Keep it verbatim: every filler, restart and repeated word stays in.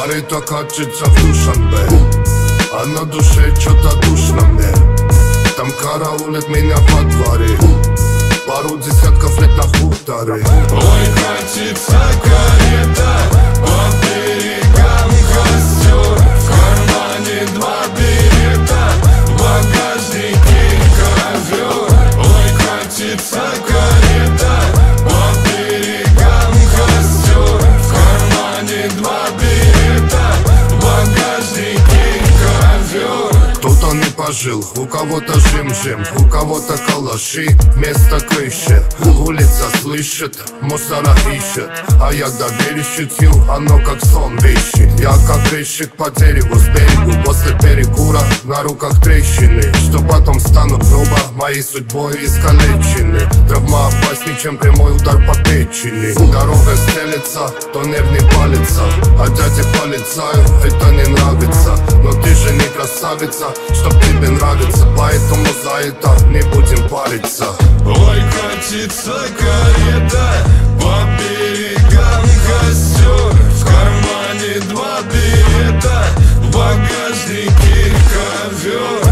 Пары-то катится в Душанбе, а на душе что-то душно мне. Там караулят меня во дворе, пару десятков лет на хуторе. Ой, катится карета, по берегам костер, в кармане два билета, в багажнике ковер. Ой, катится карета, по берегам костер, в кармане два билета, в багажнике ковер. Кто-то не пожил, у кого-то жим-жим, у кого-то калаши вместо крыши. Улица слышит, мусора ищет, а я доверие щитью, оно как сон вещи. Я как резчик по дереву с берегу, после перекура на руках трещины, что потом станут грубо моей судьбой искалечены. Травма опаснее, чем прямой удар по печени. Дорога стелется, то нервный палится, а дяде полицаю это не нравится. Но ты же не красавица, чтоб тебе нравится, поэтому за это не будем париться. Ой, катится карета, по берегам костер, в кармане два билета, в багажнике ковер.